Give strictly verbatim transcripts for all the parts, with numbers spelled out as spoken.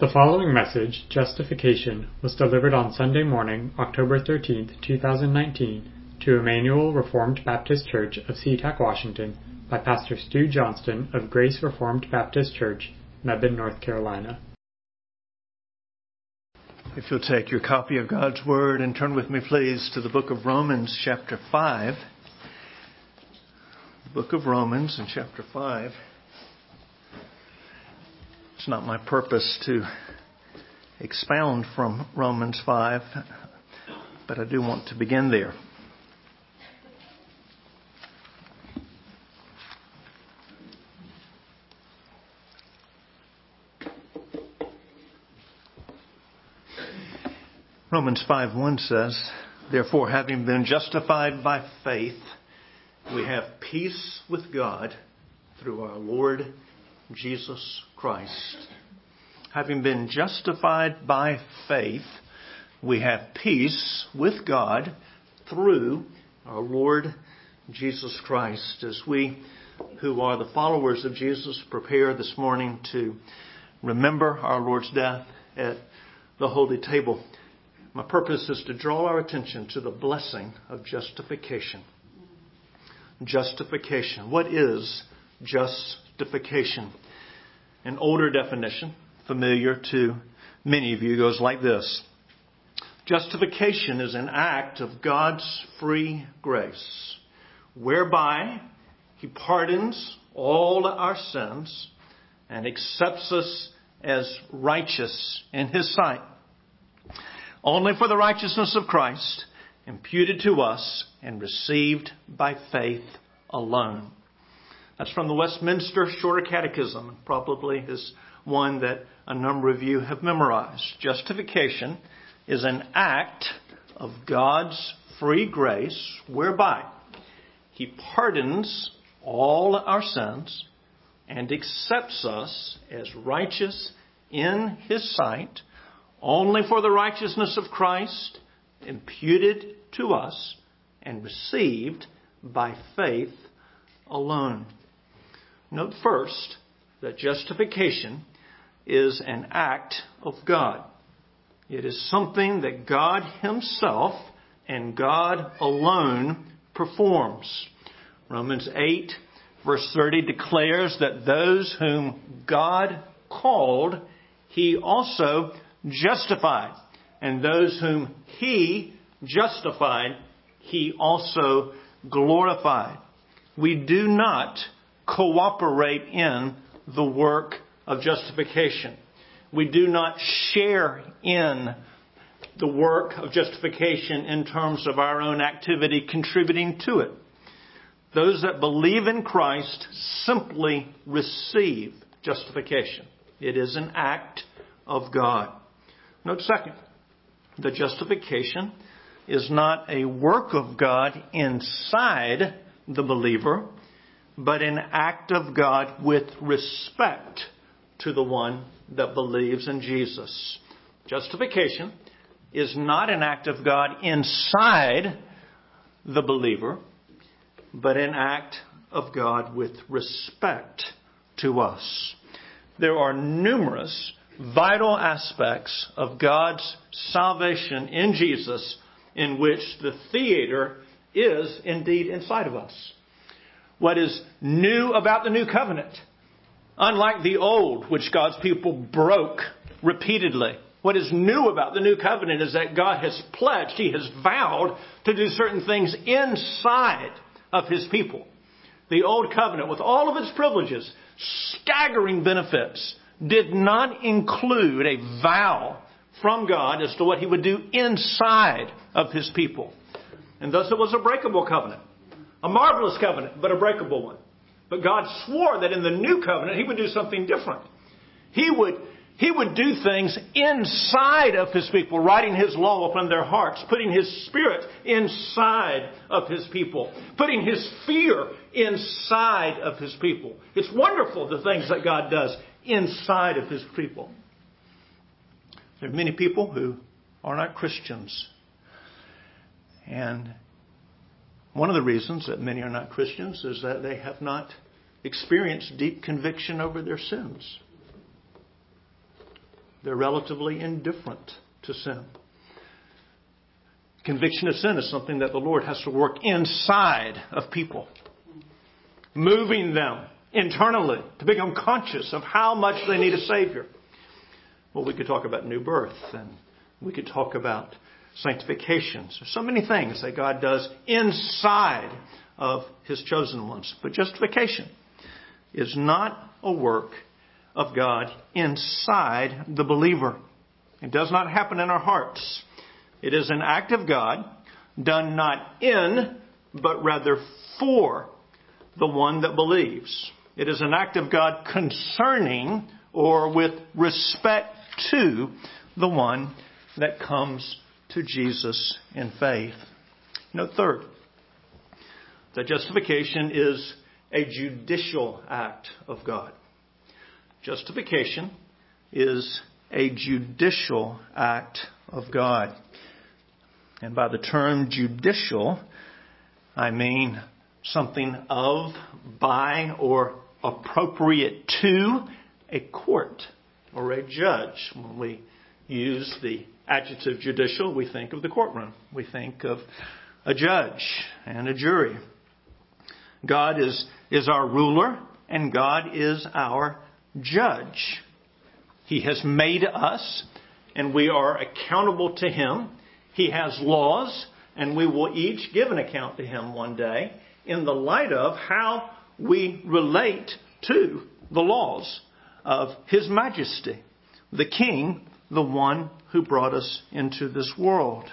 The following message, Justification, was delivered on Sunday morning, October thirteenth, two thousand nineteen, to Emmanuel Reformed Baptist Church of SeaTac, Washington, by Pastor Stu Johnston of Grace Reformed Baptist Church, Mebane, North Carolina. If you'll take your copy of God's Word and turn with me, please, to the book of Romans, chapter five. The book of Romans in chapter five. It's not my purpose to expound from Romans five, but I do want to begin there. Romans five one says, "Therefore, having been justified by faith, we have peace with God through our Lord Jesus Christ." Having been justified by faith, we have peace with God through our Lord Jesus Christ. As we who are the followers of Jesus prepare this morning to remember our Lord's death at the holy table, my purpose is to draw our attention to the blessing of justification. Justification. What is justification? An older definition, familiar to many of you, goes like this. Justification is an act of God's free grace, whereby He pardons all our sins and accepts us as righteous in His sight, only for the righteousness of Christ, imputed to us and received by faith alone. That's from the Westminster Shorter Catechism, probably is one that a number of you have memorized. Justification is an act of God's free grace whereby He pardons all our sins and accepts us as righteous in His sight, only for the righteousness of Christ, imputed to us and received by faith alone. Note first that justification is an act of God. It is something that God Himself and God alone performs. Romans eight verse thirty declares that those whom God called, He also justified. And those whom He justified, He also glorified. We do not cooperate in the work of justification. We do not share in the work of justification in terms of our own activity contributing to it. Those that believe in Christ simply receive justification. It is an act of God. Note second, the justification is not a work of God inside the believer, but an act of God with respect to the one that believes in Jesus. Justification is not an act of God inside the believer, but an act of God with respect to us. There are numerous vital aspects of God's salvation in Jesus in which the theater is indeed inside of us. What is new about the new covenant, unlike the old, which God's people broke repeatedly, what is new about the new covenant is that God has pledged, He has vowed to do certain things inside of His people. The old covenant, with all of its privileges, staggering benefits, did not include a vow from God as to what He would do inside of His people. And thus it was a breakable covenant. A marvelous covenant, but a breakable one. But God swore that in the new covenant He would do something different. He would, He would do things inside of His people, writing His law upon their hearts, putting His Spirit inside of His people, putting His fear inside of His people. It's wonderful the things that God does inside of His people. There are many people who are not Christians. And one of the reasons that many are not Christians is that they have not experienced deep conviction over their sins. They're relatively indifferent to sin. Conviction of sin is something that the Lord has to work inside of people, moving them internally to become conscious of how much they need a Savior. Well, we could talk about new birth, and we could talk about sanctification. So, so many things that God does inside of His chosen ones. But justification is not a work of God inside the believer. It does not happen in our hearts. It is an act of God done not in, but rather for the one that believes. It is an act of God concerning or with respect to the one that comes to Jesus in faith. Note third, that justification is a judicial act of God. Justification is a judicial act of God. And by the term judicial, I mean something of, by, or appropriate to a court or a judge. When we use the adjective judicial, we think of the courtroom. We think of a judge and a jury. God is, is our ruler, and God is our judge. He has made us, and we are accountable to Him. He has laws, and we will each give an account to Him one day in the light of how we relate to the laws of His Majesty, the King, the one who brought us into this world.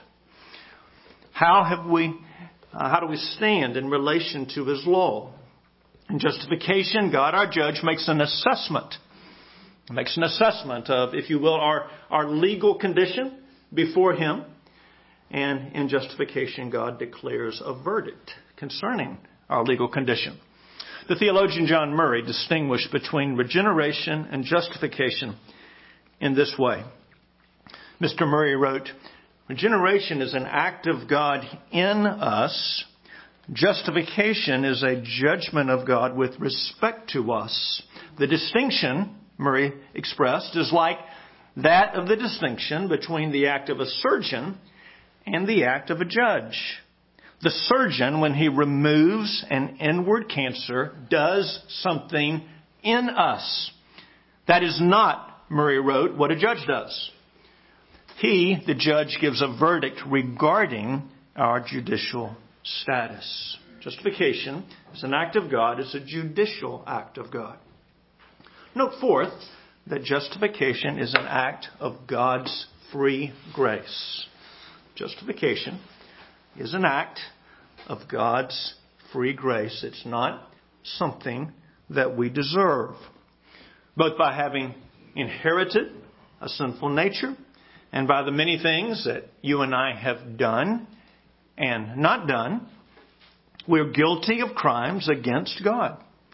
How have we, uh, how do we stand in relation to His law? In justification, God, our judge, makes an assessment. Makes an assessment of, if you will, our, our legal condition before Him. And in justification, God declares a verdict concerning our legal condition. The theologian John Murray distinguished between regeneration and justification in this way. Mister Murray wrote, regeneration is an act of God in us. Justification is a judgment of God with respect to us. The distinction, Murray expressed, is like that of the distinction between the act of a surgeon and the act of a judge. The surgeon, when he removes an inward cancer, does something in us. That is not, Murray wrote, what a judge does. He, the judge, gives a verdict regarding our judicial status. Justification is an act of God, is a judicial act of God. Note fourth, that justification is an act of God's free grace. Justification is an act of God's free grace. It's not something that we deserve. Both by having inherited a sinful nature and by the many things that you and I have done and not done, we're guilty of crimes against God.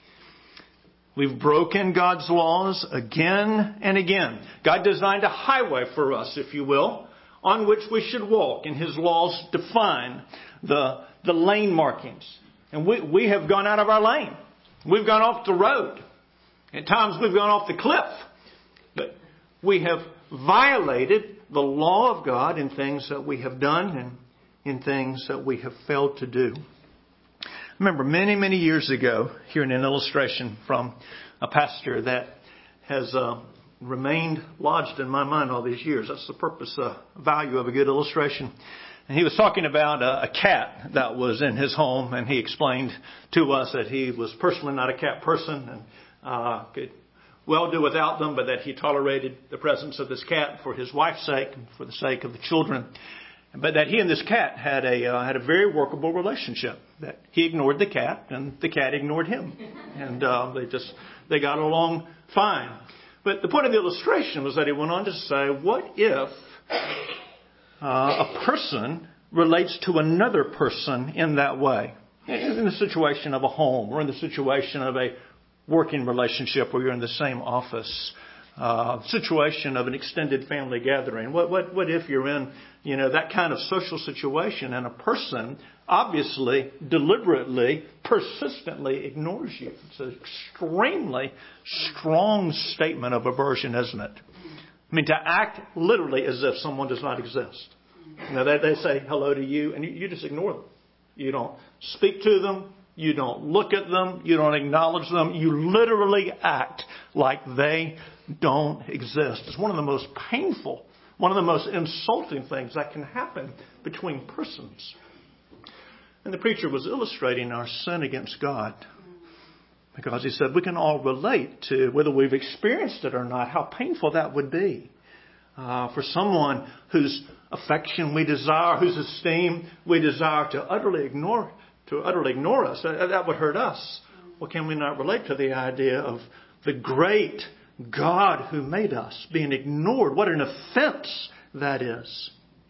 We've broken God's laws again and again. God designed a highway for us, if you will, on which we should walk. And His laws define the, the lane markings. And we, we have gone out of our lane. We've gone off the road. At times we've gone off the cliff. But we have violated the law of God in things that we have done and in things that we have failed to do. I remember many, many years ago hearing an illustration from a pastor that has uh, remained lodged in my mind all these years. That's the purpose, uh, value of a good illustration. And he was talking about a, a cat that was in his home, and he explained to us that he was personally not a cat person and uh, could well do without them, but that he tolerated the presence of this cat for his wife's sake and for the sake of the children. But that he and this cat had a uh, had a very workable relationship. That he ignored the cat and the cat ignored him, and uh, they just they got along fine. But the point of the illustration was that he went on to say, what if uh, a person relates to another person in that way, in the situation of a home or in the situation of a working relationship where you're in the same office? Uh, situation of an extended family gathering. What, what, what if you're in, you know, that kind of social situation and a person obviously, deliberately, persistently ignores you? It's an extremely strong statement of aversion, isn't it? mean, to act literally as if someone does not exist. You know, they, they say hello to you, and you, you just ignore them. You don't speak to them. You don't look at them. You don't acknowledge them. You literally act like they don't exist. It's one of the most painful, one of the most insulting things that can happen between persons. And the preacher was illustrating our sin against God, because he said we can all relate to, whether we've experienced it or not, how painful that would be. Uh, for someone whose affection we desire, whose esteem we desire, to utterly ignore, to utterly ignore us, that, that would hurt us. Well, can we not relate to the idea of the great God who made us being ignored? What an offense that is.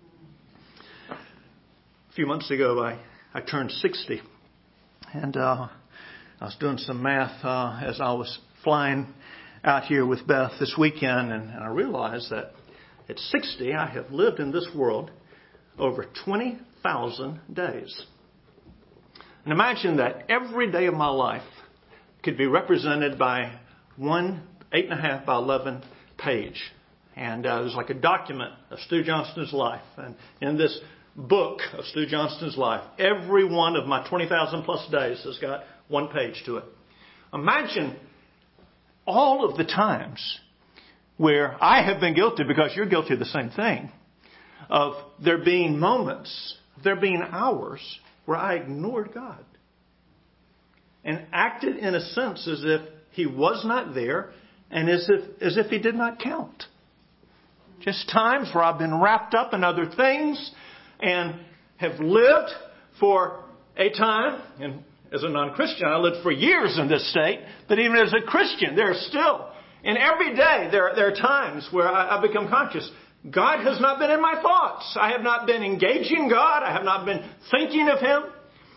A few months ago, I, I turned sixty, and uh, I was doing some math uh, as I was flying out here with Beth this weekend, and, and I realized that at sixty, I have lived in this world over twenty thousand days. And imagine that every day of my life could be represented by one eight and a half by eleven page. And uh, it was like a document of Stu Johnston's life. And in this book of Stu Johnston's life, every one of my twenty thousand plus days has got one page to it. Imagine all of the times where I have been guilty, because you're guilty of the same thing, of there being moments, there being hours where I ignored God and acted in a sense as if He was not there and as if, as if He did not count. Just times where I've been wrapped up in other things and have lived for a time, and as a non-Christian, I lived for years in this state, but even as a Christian, there are still, and every day there, there are times where I, I become conscious. God has not been in my thoughts. I have not been engaging God. I have not been thinking of Him.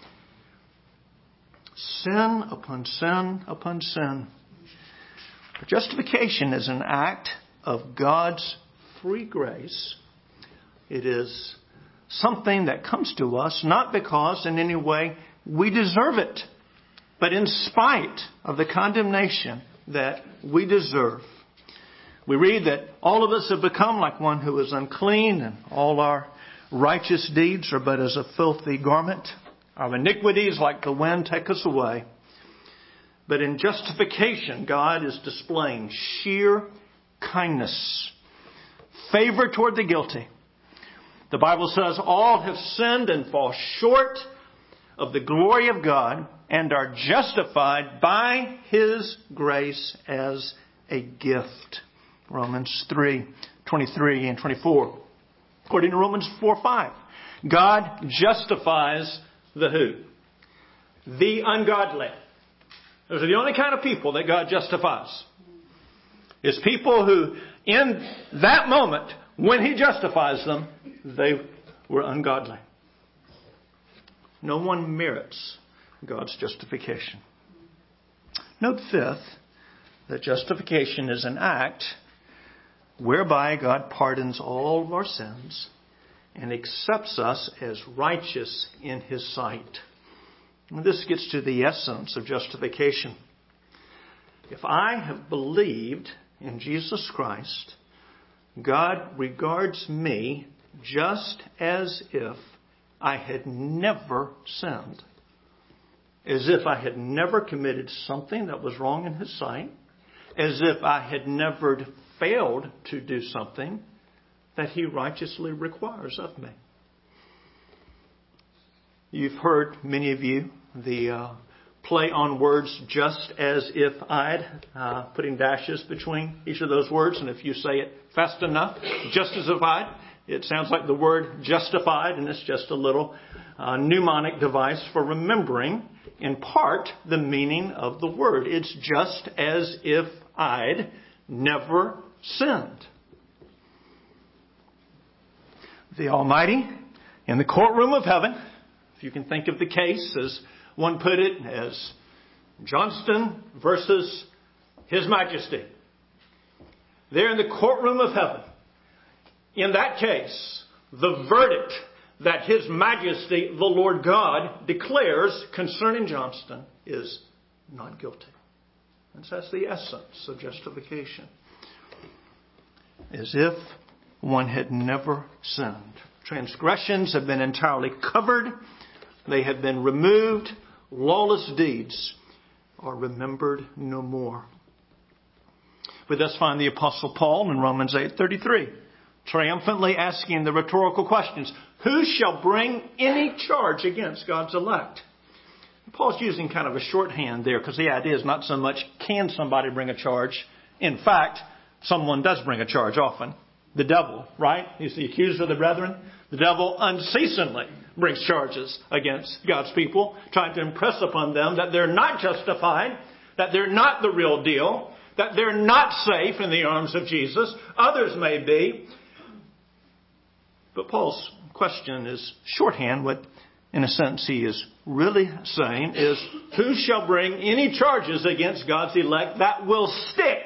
Sin upon sin upon sin. But justification is an act of God's free grace. It is something that comes to us not because in any way we deserve it, but in spite of the condemnation that we deserve. We read that all of us have become like one who is unclean, and all our righteous deeds are but as a filthy garment. Our iniquities like the wind take us away. But in justification, God is displaying sheer kindness, favor toward the guilty. The Bible says all have sinned and fall short of the glory of God and are justified by His grace as a gift. Romans three, twenty-three and twenty-four. According to Romans four, five. God justifies the who? The ungodly. Those are the only kind of people that God justifies. It's people who, in that moment, when He justifies them, they were ungodly. No one merits God's justification. Note fifth, that justification is an act whereby God pardons all of our sins and accepts us as righteous in His sight. And this gets to the essence of justification. If I have believed in Jesus Christ, God regards me just as if I had never sinned. As if I had never committed something that was wrong in His sight. As if I had never failed to do something that He righteously requires of me. You've heard, many of you, the uh, play on words, just as if I'd, uh, putting dashes between each of those words. And if you say it fast enough, just as if I'd, it sounds like the word justified, and it's just a little uh, mnemonic device for remembering, in part, the meaning of the word. It's just as if I'd never sinned. The Almighty, in the courtroom of heaven, if you can think of the case as one put it, as Johnston versus His Majesty. There in the courtroom of heaven, in that case, the verdict that His Majesty, the Lord God, declares concerning Johnston is not guilty. And so that's the essence of justification. as if one had never sinned. Transgressions have been entirely covered. They have been removed. Lawless deeds are remembered no more. We thus find the Apostle Paul in Romans eight thirty-three, triumphantly asking the rhetorical questions, who shall bring any charge against God's elect? Paul's using kind of a shorthand there because the idea is not so much can somebody bring a charge. In fact, someone does bring a charge often. The devil, right? He's the accuser of the brethren. The devil unceasingly brings charges against God's people, trying to impress upon them that they're not justified, that they're not the real deal, that they're not safe in the arms of Jesus. Others may be. But Paul's question is shorthand. What, in a sense, he is really saying is, who shall bring any charges against God's elect that will stick?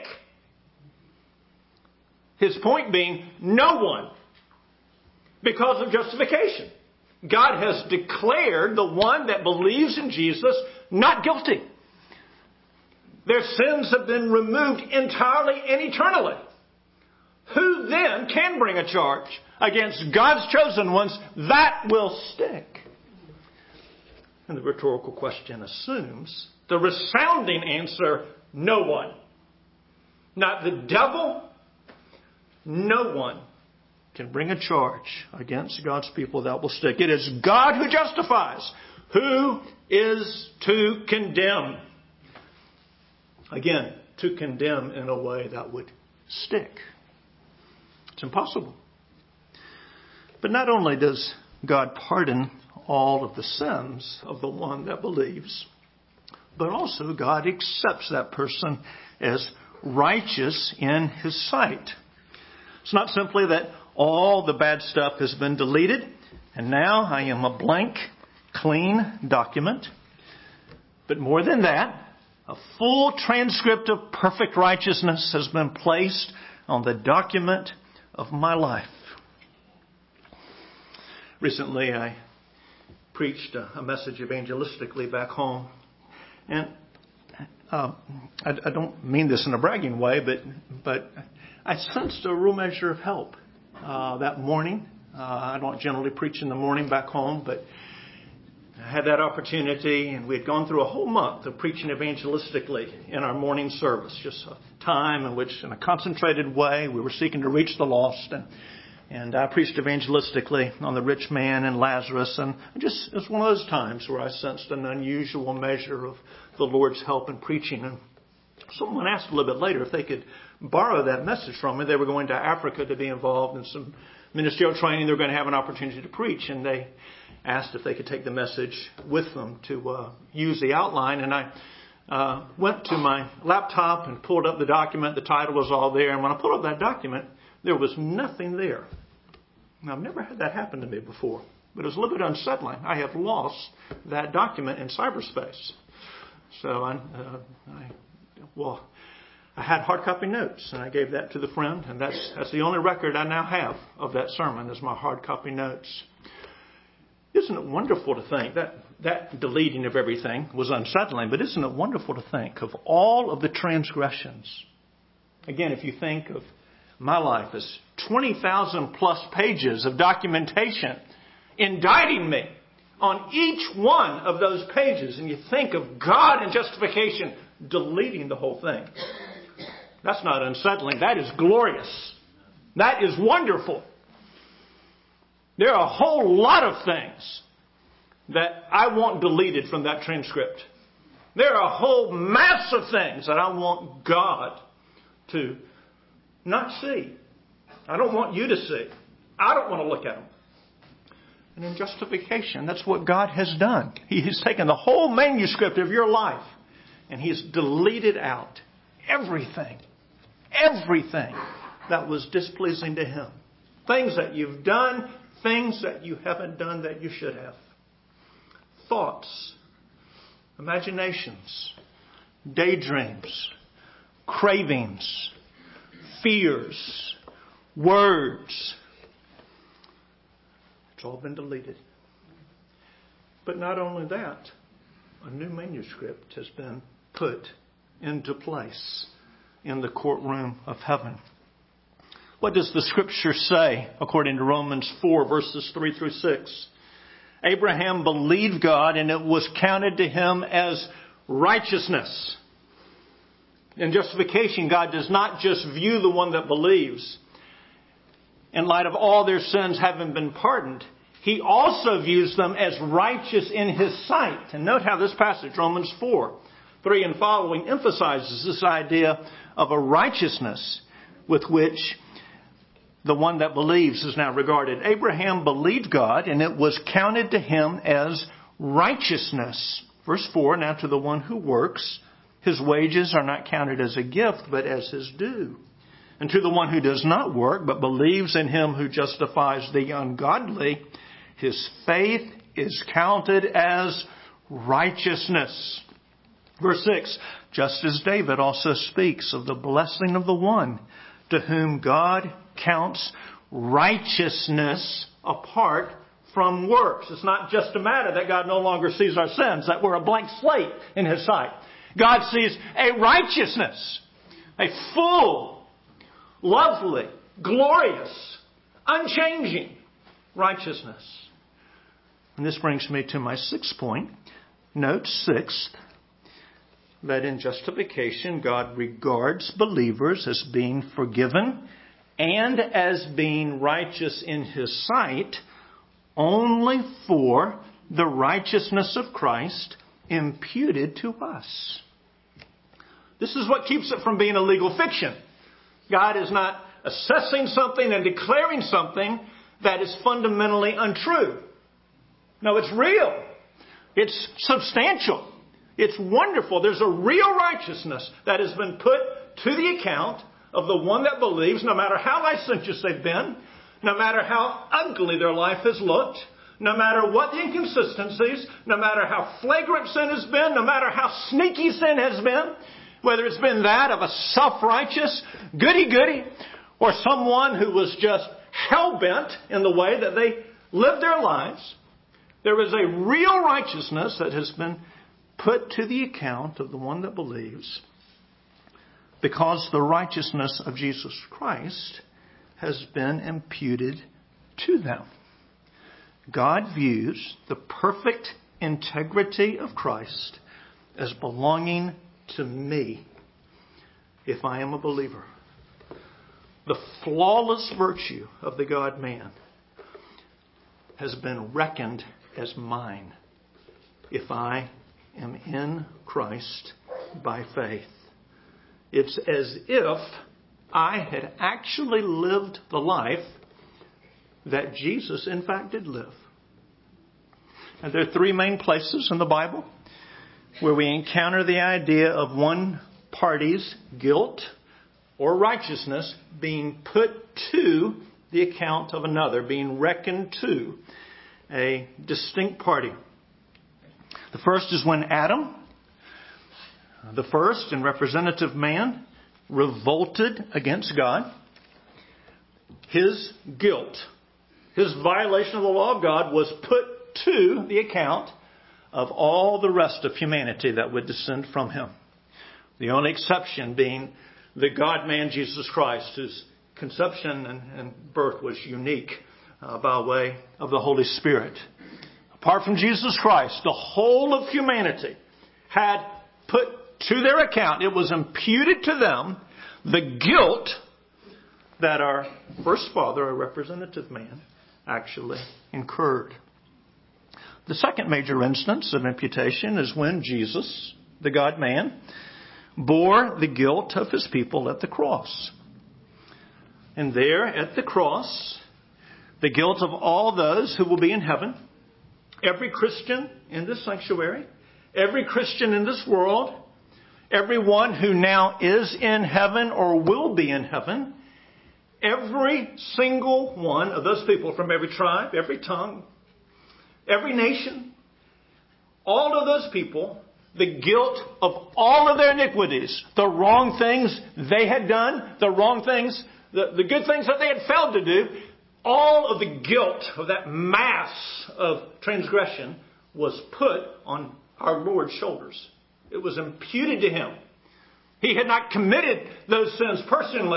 His point being, no one. Because of justification. God has declared the one that believes in Jesus not guilty. Their sins have been removed entirely and eternally. Who then can bring a charge against God's chosen ones that will stick? And the rhetorical question assumes the resounding answer, no one. Not the devil, no one can bring a charge against God's people that will stick. It is God who justifies. Who is to condemn? Again, to condemn in a way that would stick. It's impossible. But not only does God pardon all of the sins of the one that believes, but also God accepts that person as righteous in His sight. It's not simply that all the bad stuff has been deleted and now I am a blank, clean document. But more than that, a full transcript of perfect righteousness has been placed on the document of my life. Recently, I preached a message evangelistically back home. And uh, I, I don't mean this in a bragging way, but, but I sensed a real measure of help uh, that morning. Uh, I don't generally preach in the morning back home, but I had that opportunity, and we had gone through a whole month of preaching evangelistically in our morning service. Just a time in which, in a concentrated way, we were seeking to reach the lost. And, and I preached evangelistically on the rich man and Lazarus. And just it was one of those times where I sensed an unusual measure of the Lord's help in preaching. And someone asked a little bit later if they could borrow that message from me. They were going to Africa to be involved in some ministerial training. They were going to have an opportunity to preach. And they asked if they could take the message with them to uh, use the outline. And I uh, went to my laptop and pulled up the document. The title was all there. And when I pulled up that document, there was nothing there. Now, I've never had that happen to me before, but it was a little bit unsettling. I have lost that document in cyberspace. So I, uh, I well, I had hard copy notes, and I gave that to the friend. And that's that's the only record I now have of that sermon is my hard copy notes. Isn't it wonderful to think that that deleting of everything was unsettling, but isn't it wonderful to think of all of the transgressions? Again, if you think of my life as twenty thousand plus pages of documentation indicting me on each one of those pages, and you think of God in justification deleting the whole thing. That's not unsettling. That is glorious. That is wonderful. There are a whole lot of things that I want deleted from that transcript. There are a whole mass of things that I want God to not see. I don't want you to see. I don't want to look at them. And in justification, that's what God has done. He has taken the whole manuscript of your life and He has deleted out everything, everything that was displeasing to Him. Things that you've done, things that you haven't done that you should have. Thoughts, imaginations, daydreams, cravings, fears, words. It's all been deleted. But not only that, a new manuscript has been put into place in the courtroom of heaven. What does the Scripture say according to Romans four, verses three through six? Abraham believed God, and it was counted to him as righteousness. In justification, God does not just view the one that believes in light of all their sins having been pardoned. He also views them as righteous in His sight. And note how this passage, Romans four, three and following, emphasizes this idea of a righteousness with which the one that believes is now regarded. Abraham believed God, and it was counted to him as righteousness. Verse four, now to the one who works, his wages are not counted as a gift, but as his due. And to the one who does not work, but believes in Him who justifies the ungodly, his faith is counted as righteousness. Verse six, just as David also speaks of the blessing of the one to whom God counts righteousness apart from works. It's not just a matter that God no longer sees our sins, that we're a blank slate in His sight. God sees a righteousness, a full, lovely, glorious, unchanging righteousness. And this brings me to my sixth point. Note sixth, that in justification, God regards believers as being forgiven and as being righteous in His sight only for the righteousness of Christ imputed to us. This is what keeps it from being a legal fiction. God is not assessing something and declaring something that is fundamentally untrue. No, it's real. It's substantial. It's wonderful. There's a real righteousness that has been put to the account of the one that believes, no matter how licentious they've been, no matter how ugly their life has looked, no matter what the inconsistencies, no matter how flagrant sin has been, no matter how sneaky sin has been, whether it's been that of a self-righteous goody-goody or someone who was just hell-bent in the way that they lived their lives, there is a real righteousness that has been put to the account of the one that believes, because the righteousness of Jesus Christ has been imputed to them. God views the perfect integrity of Christ as belonging to me if I am a believer. The flawless virtue of the God-man has been reckoned as mine if I am in Christ by faith. It's as if I had actually lived the life that Jesus in fact did live. And there are three main places in the Bible where we encounter the idea of one party's guilt or righteousness being put to the account of another, being reckoned to a distinct party. The first is when Adam, the first and representative man, revolted against God. His guilt, his violation of the law of God was put to the account of all the rest of humanity that would descend from him. The only exception being the God-man Jesus Christ, whose conception and, and birth was unique uh, by way of the Holy Spirit. Apart from Jesus Christ, the whole of humanity had put to their account, it was imputed to them, the guilt that our first father, a representative man, actually incurred. The second major instance of imputation is when Jesus, the God-man, bore the guilt of His people at the cross. And there at the cross, the guilt of all those who will be in heaven, every Christian in this sanctuary, every Christian in this world, everyone who now is in heaven or will be in heaven, every single one of those people from every tribe, every tongue, every nation, all of those people, the guilt of all of their iniquities, the wrong things they had done, the wrong things, the, the good things that they had failed to do, all of the guilt of that mass of transgression was put on our Lord's shoulders. It was imputed to Him. He had not committed those sins personally,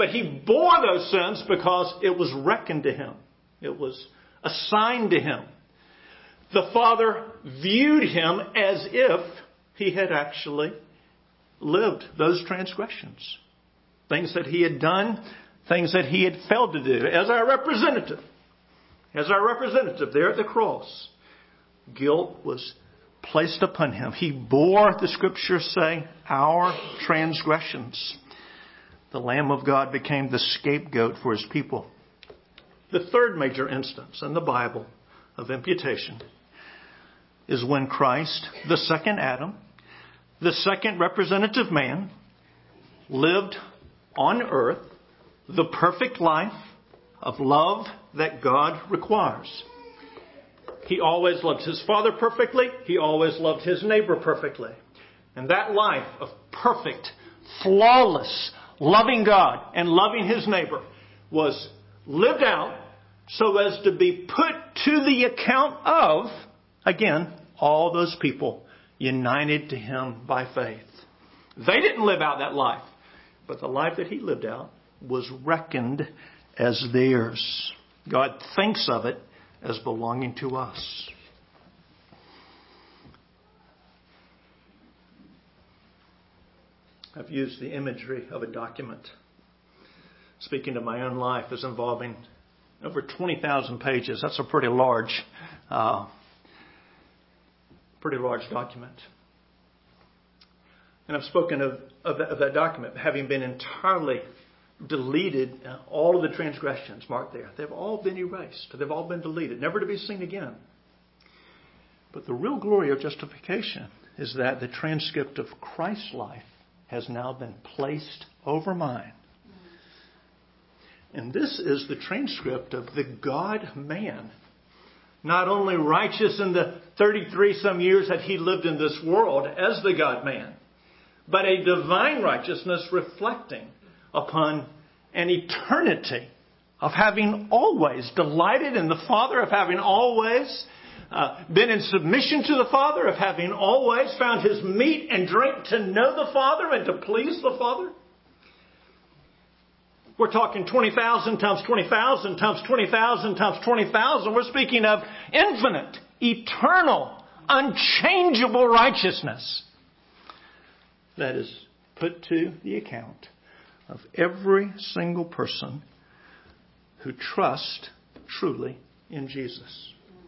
but He bore those sins because it was reckoned to Him. It was assigned to Him. The Father viewed Him as if He had actually lived those transgressions. Things that He had done, things that He had failed to do. As our representative, as our representative there at the cross, guilt was placed upon Him. He bore, the Scriptures say, our transgressions. The Lamb of God became the scapegoat for His people. The third major instance in the Bible of imputation is when Christ, the second Adam, the second representative man, lived on earth the perfect life of love that God requires. He always loved His Father perfectly. He always loved His neighbor perfectly. And that life of perfect, flawless, loving God and loving His neighbor was lived out so as to be put to the account of, again, all those people united to Him by faith. They didn't live out that life, but the life that He lived out was reckoned as theirs. God thinks of it as belonging to us. I've used the imagery of a document, speaking of my own life, as involving over twenty thousand pages. That's a pretty large, uh, pretty large document. And I've spoken of, of, that, of that document having been entirely deleted. Uh, all of the transgressions marked there, they've all been erased. They've all been deleted, never to be seen again. But the real glory of justification is that the transcript of Christ's life has now been placed over mine. And this is the transcript of the God-man. Not only righteous in the thirty-three some years that He lived in this world as the God-man, but a divine righteousness reflecting upon an eternity of having always delighted in the Father, of having always uh, been in submission to the Father, of having always found His meat and drink to know the Father and to please the Father. We're talking twenty thousand times twenty thousand times twenty thousand times twenty thousand. We're speaking of infinite, eternal, unchangeable righteousness that is put to the account of every single person who trusts truly in Jesus.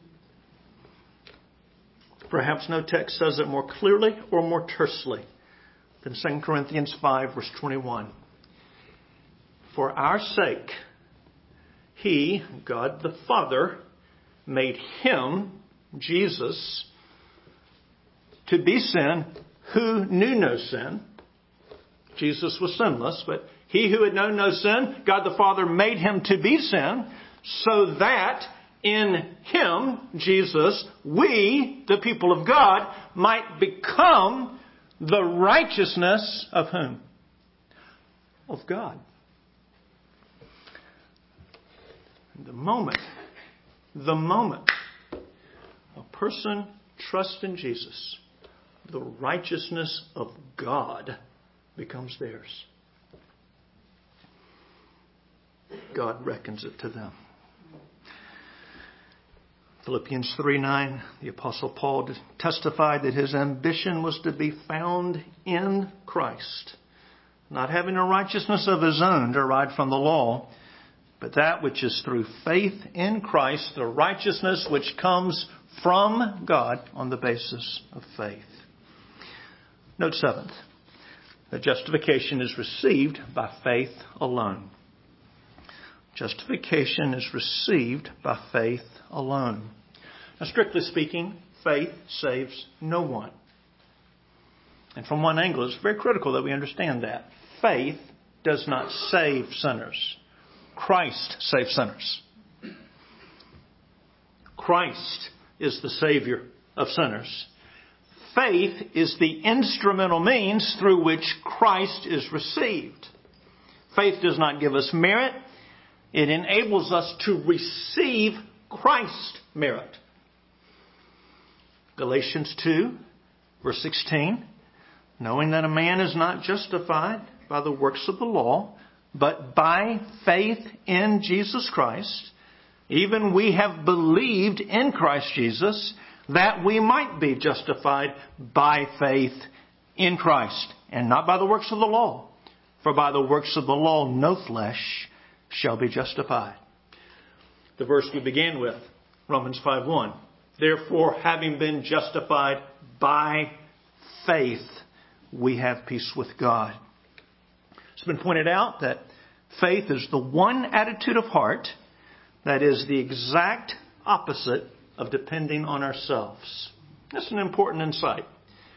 Perhaps no text says it more clearly or more tersely than Second Corinthians five, verse twenty-one. For our sake, He, God the Father, made Him, Jesus, to be sin who knew no sin. Jesus was sinless, but He who had known no sin, God the Father made Him to be sin, so that in Him, Jesus, we, the people of God, might become the righteousness of whom? Of God. The moment, the moment a person trusts in Jesus, the righteousness of God becomes theirs. God reckons it to them. Philippians three nine, the Apostle Paul testified that his ambition was to be found in Christ, not having a righteousness of his own derived from the law, but that which is through faith in Christ, the righteousness which comes from God on the basis of faith. Note seventh, that justification is received by faith alone. Justification is received by faith alone. Now, strictly speaking, faith saves no one. And from one angle, it's very critical that we understand that. Faith does not save sinners. Christ saves sinners. Christ is the Savior of sinners. Faith is the instrumental means through which Christ is received. Faith does not give us merit. It enables us to receive Christ's merit. Galatians two, verse sixteen. Knowing that a man is not justified by the works of the law, but by faith in Jesus Christ, even we have believed in Christ Jesus, that we might be justified by faith in Christ, and not by the works of the law. For by the works of the law no flesh shall be justified. The verse we began with, Romans five one. Therefore, having been justified by faith, we have peace with God. It's been pointed out that faith is the one attitude of heart that is the exact opposite of depending on ourselves. That's an important insight.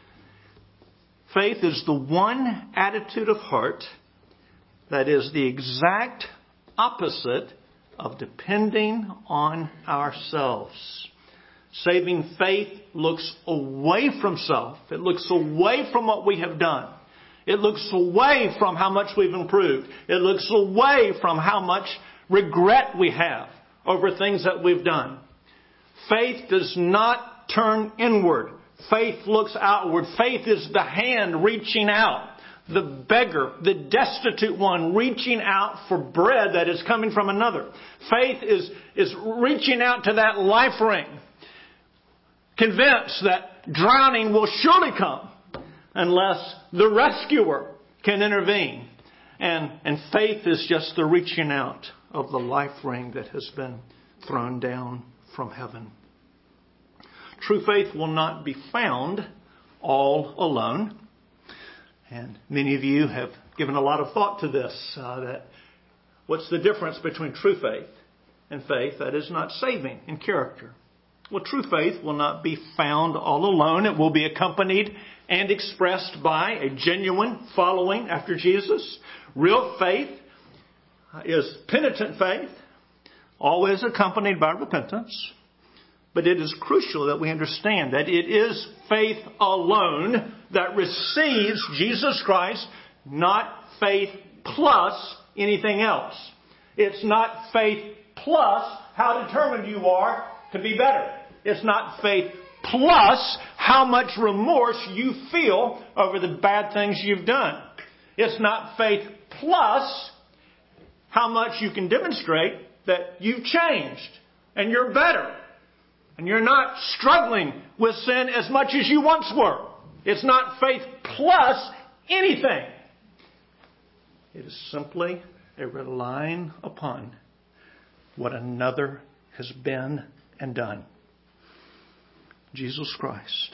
Faith is the one attitude of heart that is the exact opposite of depending on ourselves. Saving faith looks away from self. It looks away from what we have done. It looks away from how much we've improved. It looks away from how much regret we have over things that we've done. Faith does not turn inward. Faith looks outward. Faith is the hand reaching out. The beggar, the destitute one, reaching out for bread that is coming from another. Faith is, is reaching out to that life ring, convinced that drowning will surely come unless the rescuer can intervene. And, and faith is just the reaching out of the life ring that has been thrown down from heaven. True faith will not be found all alone. And many of you have given a lot of thought to this, uh, that what's the difference between true faith and faith that is not saving in character? Well, true faith will not be found all alone. It will be accompanied and expressed by a genuine following after Jesus. Real faith is penitent faith, always accompanied by repentance. But it is crucial that we understand that it is faith alone that receives Jesus Christ, not faith plus anything else. It's not faith plus how determined you are to be better. It's not faith plus how much remorse you feel over the bad things you've done. It's not faith plus how much you can demonstrate that you've changed and you're better. And you're not struggling with sin as much as you once were. It's not faith plus anything. It is simply a relying upon what another has been and done. Jesus Christ.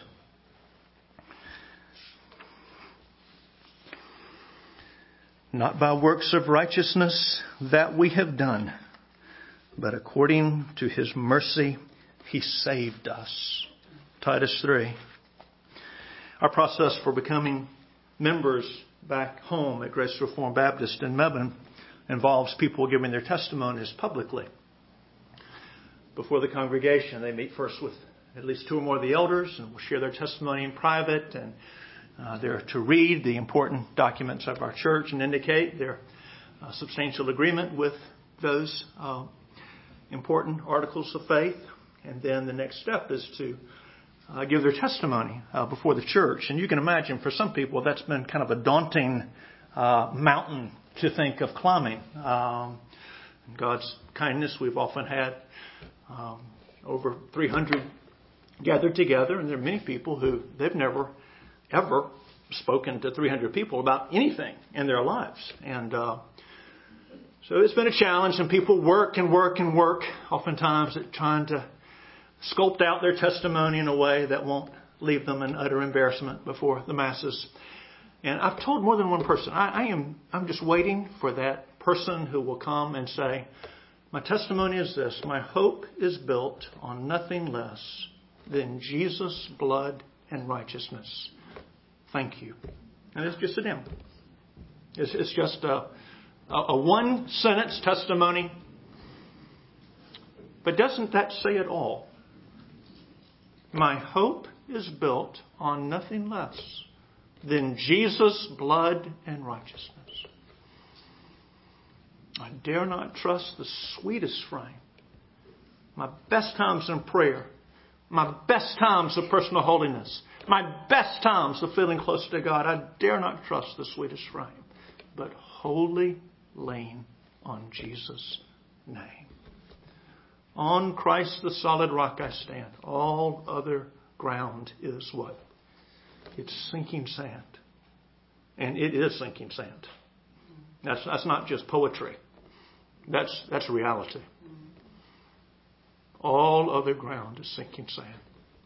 Not by works of righteousness that we have done, but according to His mercy, He saved us. Titus three. Our process for becoming members back home at Grace Reformed Baptist in Mebane involves people giving their testimonies publicly. Before the congregation, they meet first with at least two or more of the elders and will share their testimony in private. And uh, they're to read the important documents of our church and indicate their uh, substantial agreement with those uh, important articles of faith. And then the next step is to uh, give their testimony uh, before the church. And you can imagine for some people that's been kind of a daunting uh, mountain to think of climbing. Um, in God's kindness, we've often had um, over three hundred gathered together. And there are many people who they've never, ever spoken to three hundred people about anything in their lives. And uh, so it's been a challenge. And people work and work and work oftentimes at trying to sculpt out their testimony in a way that won't leave them in utter embarrassment before the masses. And I've told more than one person, I, I am, I'm just waiting for that person who will come and say, my testimony is this: my hope is built on nothing less than Jesus' blood and righteousness. Thank you. And it's just a dim. It's, it's just a, a, a one sentence testimony. But doesn't that say it all? My hope is built on nothing less than Jesus' blood and righteousness. I dare not trust the sweetest frame. My best times in prayer, my best times of personal holiness, my best times of feeling close to God, I dare not trust the sweetest frame. But wholly lean on Jesus' name. On Christ the solid rock I stand. All other ground is what? It's sinking sand. And it is sinking sand. That's, that's not just poetry. That's, that's reality. All other ground is sinking sand.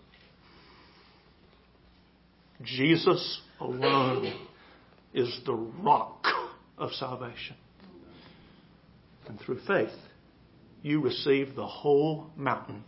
Jesus alone is the rock of salvation. And through faith, you receive the whole mountain.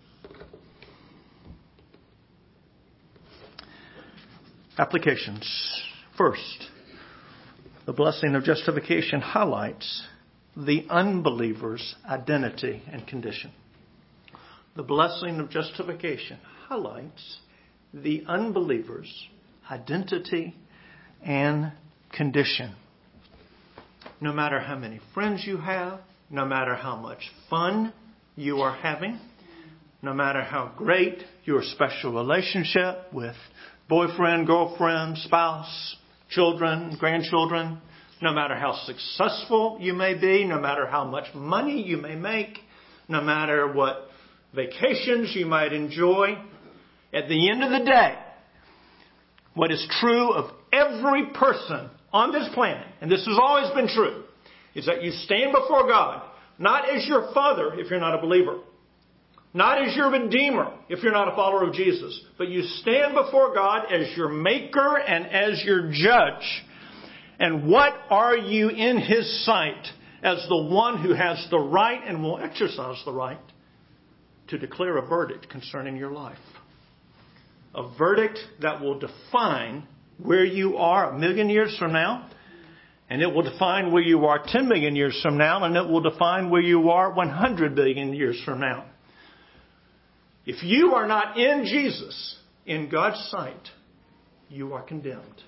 Applications. First, the blessing of justification highlights the unbeliever's identity and condition. The blessing of justification highlights the unbeliever's identity and condition. No matter how many friends you have, no matter how much fun you are having, no matter how great your special relationship with boyfriend, girlfriend, spouse, children, grandchildren, no matter how successful you may be, no matter how much money you may make, no matter what vacations you might enjoy, at the end of the day, what is true of every person on this planet, and this has always been true, is that you stand before God, not as your father if you're not a believer, not as your redeemer if you're not a follower of Jesus, but you stand before God as your maker and as your judge. And what are you in His sight as the one who has the right and will exercise the right to declare a verdict concerning your life? A verdict that will define where you are a million years from now, and it will define where you are ten million years from now, and it will define where you are one hundred billion years from now. If you are not in Jesus, in God's sight, you are condemned.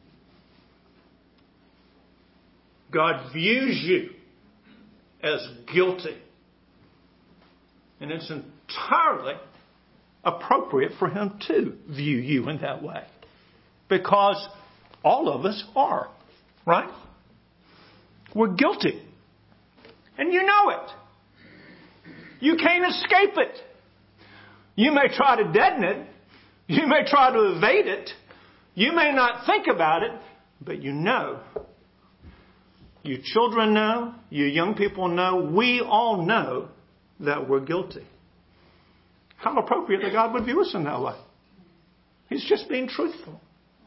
God views you as guilty. And it's entirely appropriate for Him to view you in that way. Because all of us are, right? We're guilty. And you know it. You can't escape it. You may try to deaden it. You may try to evade it. You may not think about it, but you know. You children know. You young people know. We all know that we're guilty. How appropriate that God would view us in that way. He's just being truthful.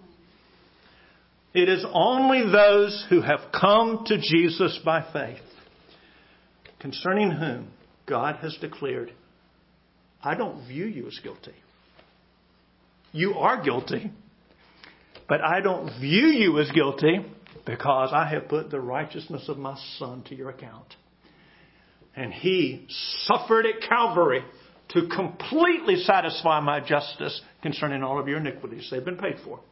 It is only those who have come to Jesus by faith, concerning whom God has declared, I don't view you as guilty. You are guilty, but I don't view you as guilty because I have put the righteousness of my Son to your account. And He suffered at Calvary to completely satisfy my justice concerning all of your iniquities. They've been paid for.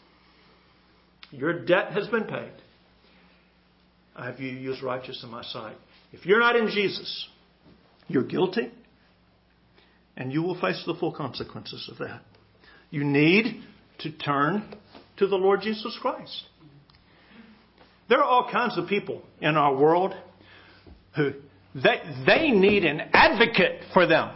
Your debt has been paid. I view you as righteous in my sight. If you're not in Jesus, you're guilty, and you will face the full consequences of that. You need to turn to the Lord Jesus Christ. There are all kinds of people in our world who they, they need an advocate for them.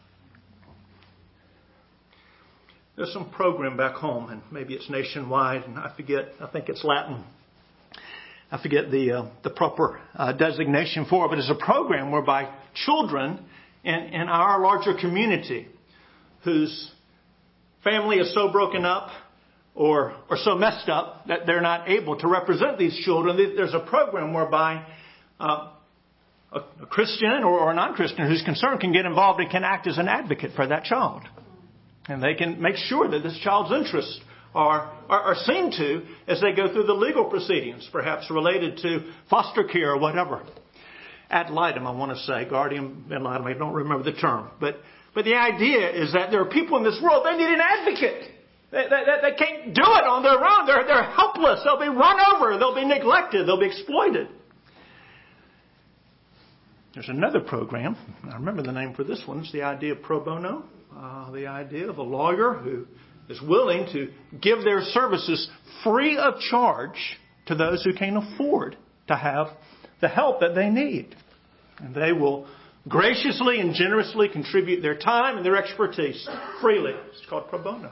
There's some program back home, and maybe it's nationwide, and I forget, I think it's Latin. I forget the uh, the proper uh, designation for it, but it's a program whereby children in, in our larger community whose family is so broken up or, or so messed up that they're not able to represent these children, there's a program whereby uh, a, a Christian or, or a non-Christian who's concerned can get involved and can act as an advocate for that child. And they can make sure that this child's interests are, are, are seen to as they go through the legal proceedings, perhaps related to foster care or whatever. Ad litem, I want to say, guardian ad litem, I don't remember the term. But but the idea is that there are people in this world, they need an advocate. They, they, they can't do it on their own. They're, they're helpless. They'll be run over. They'll be neglected. They'll be exploited. There's another program. I remember the name for this one. It's the idea of pro bono. Uh, the idea of a lawyer who is willing to give their services free of charge to those who can't afford to have the help that they need. And they will graciously and generously contribute their time and their expertise freely. It's called pro bono.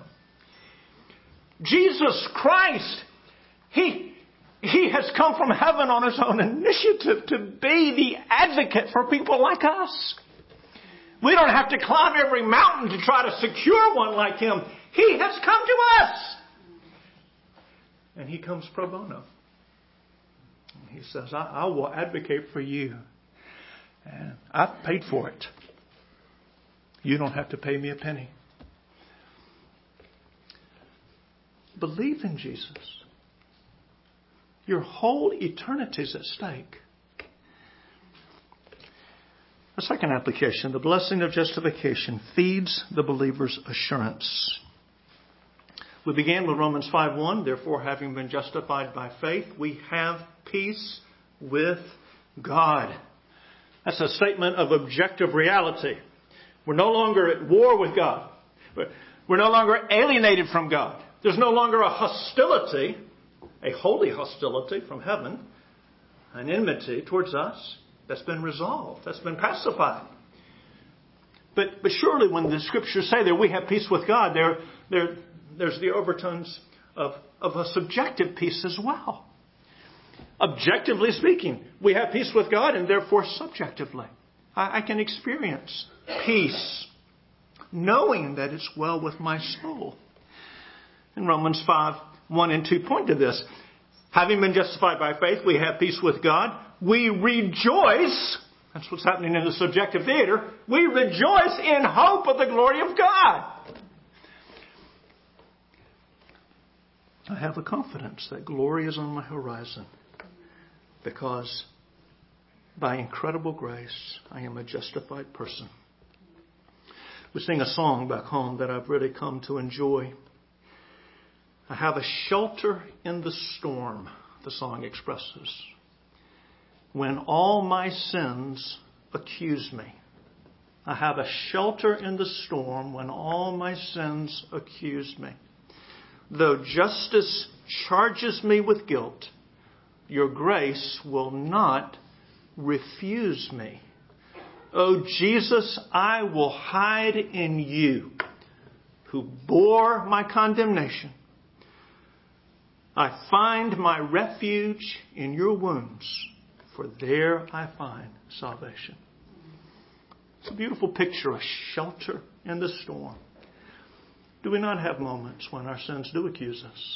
Jesus Christ, He, He has come from heaven on His own initiative to be the advocate for people like us. We don't have to climb every mountain to try to secure one like Him. He has come to us. And He comes pro bono. He says, I, I will advocate for you. And I've paid for it. You don't have to pay me a penny. Believe in Jesus. Your whole eternity is at stake. A second application, the blessing of justification feeds the believer's assurance. We began with Romans five one. Therefore, having been justified by faith, we have peace with God. That's a statement of objective reality. We're no longer at war with God. We're no longer alienated from God. There's no longer a hostility, a holy hostility from heaven, an enmity towards us. That's been resolved. That's been pacified. But but surely when the Scriptures say that we have peace with God, there, there there's the overtones of, of a subjective peace as well. Objectively speaking, we have peace with God, and therefore subjectively, I, I can experience peace, knowing that it's well with my soul. And Romans five, one and two point to this. Having been justified by faith, we have peace with God. We rejoice. That's what's happening in the subjective theater. We rejoice in hope of the glory of God. I have a confidence that glory is on my horizon because by incredible grace, I am a justified person. We sing a song back home that I've really come to enjoy. I have a shelter in the storm, the song expresses, when all my sins accuse me. I have a shelter in the storm when all my sins accuse me. Though justice charges me with guilt, your grace will not refuse me. Oh, Jesus, I will hide in you, who bore my condemnation. I find my refuge in your wounds, for there I find salvation. It's a beautiful picture, a shelter in the storm. Do we not have moments when our sins do accuse us?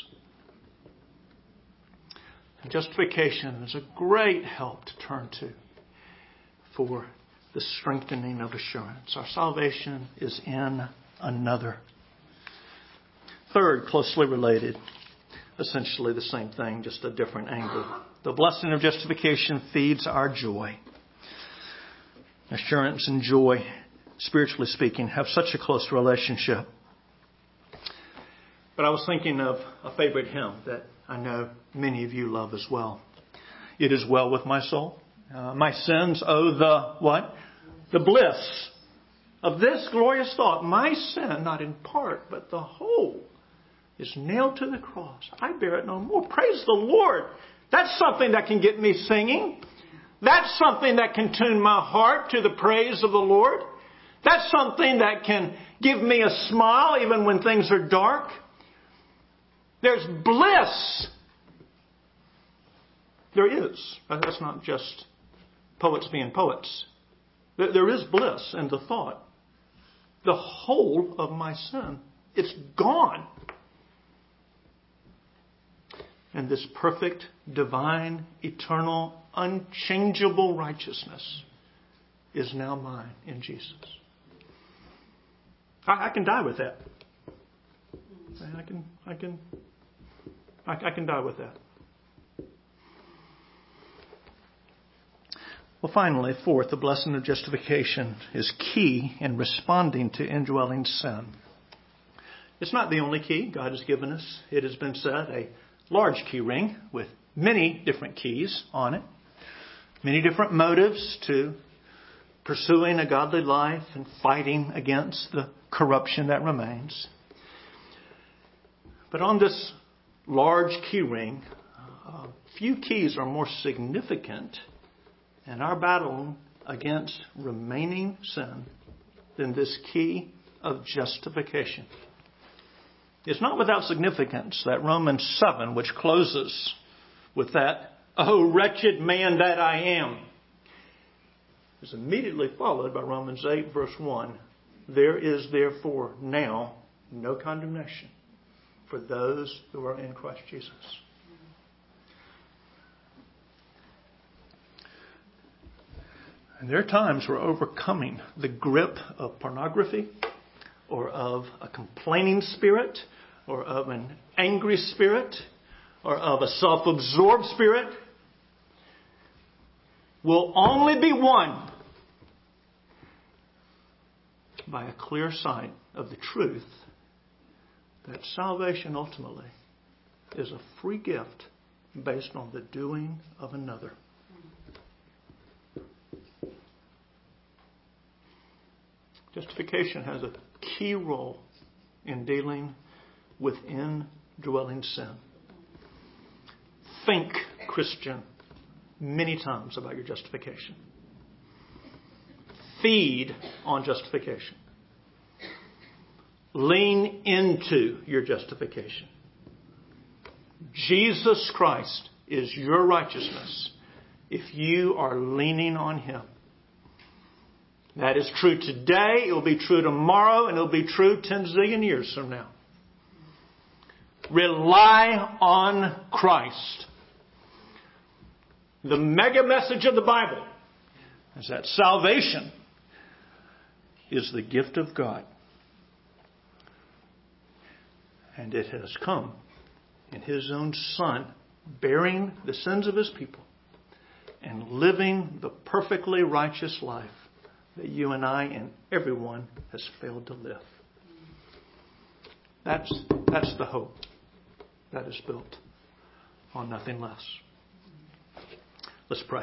And justification is a great help to turn to for the strengthening of assurance. Our salvation is in another. Third, closely related, essentially the same thing, just a different angle. The blessing of justification feeds our joy. Assurance and joy, spiritually speaking, have such a close relationship. But I was thinking of a favorite hymn that I know many of you love as well. It is well with my soul. Uh, my sins owe the what? The bliss of this glorious thought. My sin, not in part, but the whole, is nailed to the cross. I bear it no more. Praise the Lord. That's something that can get me singing. That's something that can tune my heart to the praise of the Lord. That's something that can give me a smile even when things are dark. There's bliss. There is. That's not just poets being poets. There is bliss in the thought. The whole of my sin, it's gone. And this perfect, divine, eternal, unchangeable righteousness is now mine in Jesus. I, I can die with that. I can, I can, I, I can die with that. Well, finally, fourth, the blessing of justification is key in responding to indwelling sin. It's not the only key God has given us. It has been said, a large key ring with many different keys on it. Many different motives to pursuing a godly life and fighting against the corruption that remains. But on this large key ring, uh, few keys are more significant and our battle against remaining sin than this key of justification. It's not without significance that Romans seven, which closes with that, "Oh, wretched man that I am," is immediately followed by Romans eight, verse one. "There is therefore now no condemnation for those who are in Christ Jesus." And there are times where overcoming the grip of pornography or of a complaining spirit or of an angry spirit or of a self-absorbed spirit will only be won by a clear sight of the truth that salvation ultimately is a free gift based on the doing of another. Justification has a key role in dealing with indwelling sin. Think, Christian, many times about your justification. Feed on justification. Lean into your justification. Jesus Christ is your righteousness if you are leaning on Him. That is true today, it will be true tomorrow, and it will be true ten zillion years from now. Rely on Christ. The mega message of the Bible is that salvation is the gift of God. And it has come in His own Son, bearing the sins of His people and living the perfectly righteous life that you and I and everyone has failed to live. That's, that's the hope that is built on nothing less. Let's pray.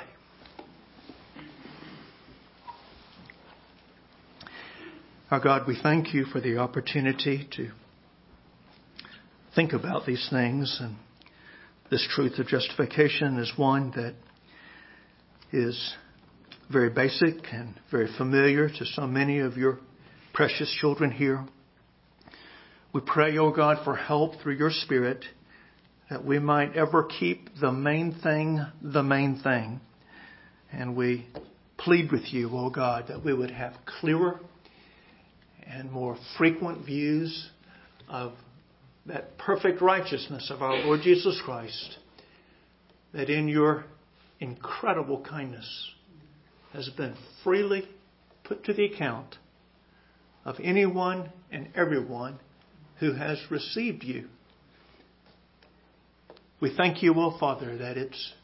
Our God, we thank You for the opportunity to think about these things, and this truth of justification is one that is very basic and very familiar to so many of Your precious children here. We pray, O God, for help through Your Spirit, that we might ever keep the main thing the main thing. And we plead with You, O God, that we would have clearer and more frequent views of that perfect righteousness of our Lord Jesus Christ, that in Your incredible kindness has been freely put to the account of anyone and everyone who has received You. We thank You, O Father, that it's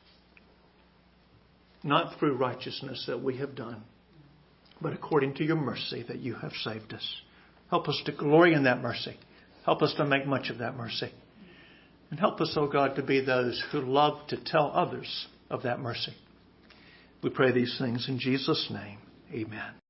not through righteousness that we have done, but according to Your mercy that You have saved us. Help us to glory in that mercy. Help us to make much of that mercy. And help us, O God, to be those who love to tell others of that mercy. We pray these things in Jesus' name. Amen.